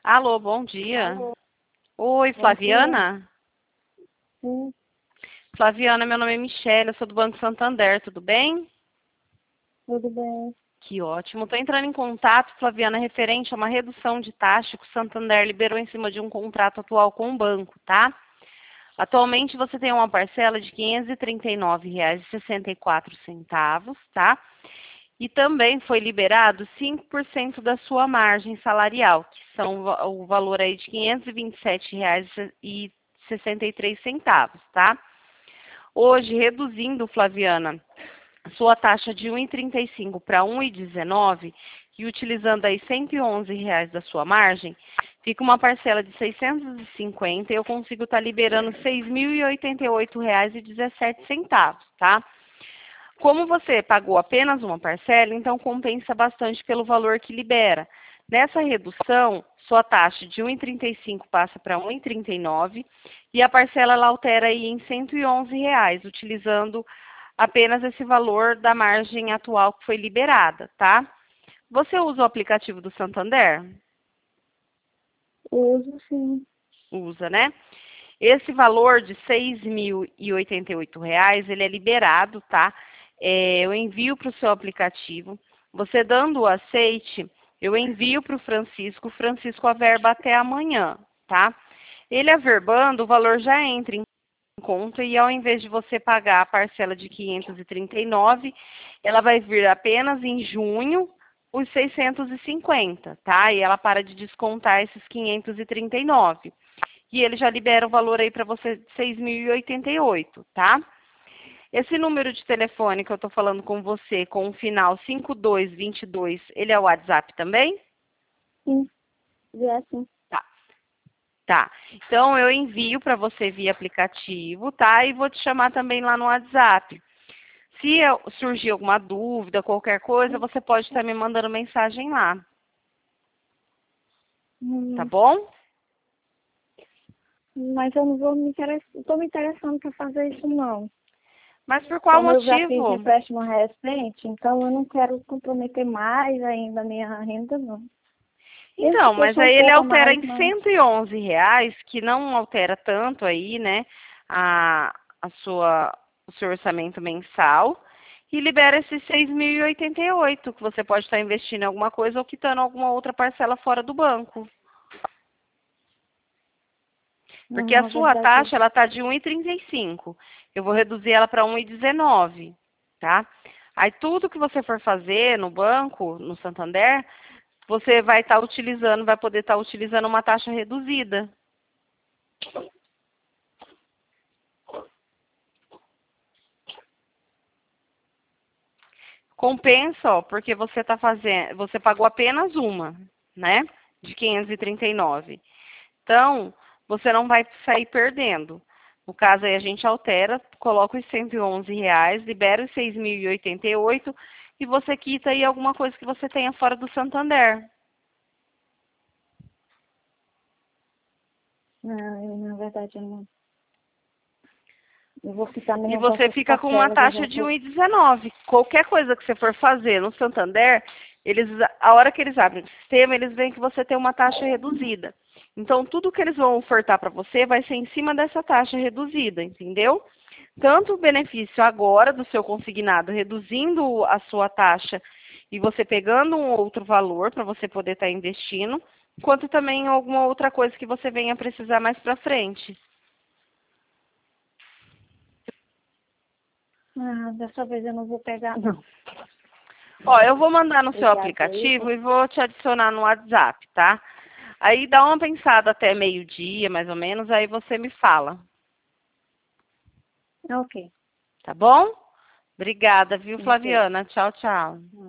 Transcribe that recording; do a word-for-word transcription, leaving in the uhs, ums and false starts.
Alô, bom dia. Alô, Oi, bom dia. Flaviana? Sim, Flaviana, meu nome é Michelle, eu sou do Banco Santander, tudo bem? tudo bem. Que ótimo. Estou entrando em contato, Flaviana, referente a uma redução de taxa que o Santander liberou em cima de um contrato atual com o banco, tá? Atualmente você tem uma parcela de quinhentos e trinta e nove reais e sessenta e quatro centavos, tá? E também foi liberado cinco por cento da sua margem salarial, que são va- o valor aí de quinhentos e vinte e sete reais e sessenta e três centavos, tá? Hoje, reduzindo, Flaviana, sua taxa de um vírgula trinta e cinco para um vírgula dezenove e utilizando aí cento e onze reais da sua margem, fica uma parcela de seiscentos e cinquenta e eu consigo estar liberando seis mil e oitenta e oito reais e dezessete centavos, tá? Como você pagou apenas uma parcela, então compensa bastante pelo valor que libera. Nessa redução, sua taxa de um vírgula trinta e cinco passa para um vírgula trinta e nove e a parcela ela altera aí em cento e onze reais, utilizando apenas esse valor da margem atual que foi liberada, tá? Você usa o aplicativo do Santander? Uso sim. Usa, né? Esse valor de seis mil e oitenta e oito reais, ele é liberado, tá? É, eu envio para o seu aplicativo. Você dando o aceite, eu envio para o Francisco. O Francisco averba até amanhã, tá? Ele averbando, o valor já entra em conta e ao invés de você pagar a parcela de quinhentos e trinta e nove, ela vai vir apenas em junho os seiscentos e cinquenta, tá? E ela para de descontar esses quinhentos e trinta e nove. E ele já libera o valor aí para você de seis mil e oitenta e oito, tá? Esse número de telefone que eu estou falando com você, com o final cinco dois dois dois, ele é o WhatsApp também? Sim, já sim. Tá. Tá. Então eu envio para você via aplicativo, tá? E vou te chamar também lá no WhatsApp. Se eu- surgir alguma dúvida, qualquer coisa, você pode estar me mandando mensagem lá, tá Hum, bom? mas eu não vou me interessar, estou me interessando para fazer isso não. Mas por qual Como eu já fiz motivo? empréstimo recente, então eu não quero comprometer mais ainda a minha renda, não. Mesmo que Então, mas fosse um aí ele pouco a altera mais, em mas cento e onze reais, que não altera tanto aí, né, a, a sua, o seu orçamento mensal, e libera esses seis mil e oitenta e oito, que você pode estar investindo em alguma coisa ou quitando alguma outra parcela fora do banco. não, Porque a na sua verdade, taxa, ela está de um vírgula trinta e cinco. Eu vou reduzir ela para um vírgula dezenove, tá? Aí tudo que você for fazer no banco, no Santander, você vai estar utilizando, vai poder estar utilizando uma taxa reduzida. Compensa, ó, porque você tá fazendo, você pagou apenas uma, né? De quinhentos e trinta e nove. Então, você não vai sair perdendo. No caso aí a gente altera, coloca os cento e onze reais, libera os seis mil e oitenta e oito e você quita aí alguma coisa que você tenha fora do Santander. não, eu, na verdade eu não. Eu vou ficar E mesmo com você essas fica com uma parcelas, eu taxa já de um tô. vírgula dezenove. Qualquer coisa que você for fazer no Santander, eles, a hora que eles abrem o sistema, eles veem que você tem uma taxa reduzida. Então, tudo que eles vão ofertar para você vai ser em cima dessa taxa reduzida, entendeu? Tanto o benefício agora do seu consignado, reduzindo a sua taxa e você pegando um outro valor para você poder estar investindo, quanto também alguma outra coisa que você venha precisar mais para frente. Ah, dessa vez eu não vou pegar, não. Ó, eu vou mandar no seu Obrigada aí. aplicativo e vou te adicionar no WhatsApp, tá? Aí dá uma pensada até meio-dia, mais ou menos, aí você me fala, Ok. tá bom? Obrigada, viu, Ok. Flaviana? Tchau, tchau.